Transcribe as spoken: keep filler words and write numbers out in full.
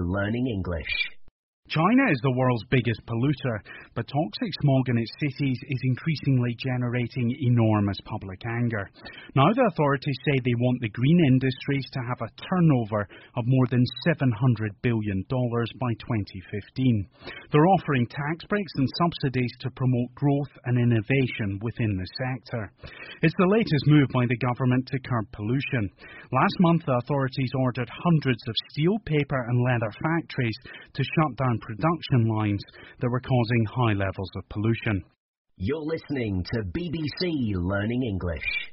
Learning English. China is the world's biggest polluter, but toxic smog in its cities is increasingly generating enormous public anger. Now the authorities say they want the green industries to have a turnover of more than seven hundred billion dollars by twenty fifteen. They're offering tax breaks and subsidies to promote growth and innovation within the sector. It's the latest move by the government to curb pollution. Last month, the authorities ordered hundreds of steel, paper and leather factories to shut down production lines that were causing high levels of pollution. You're listening to B B C Learning English.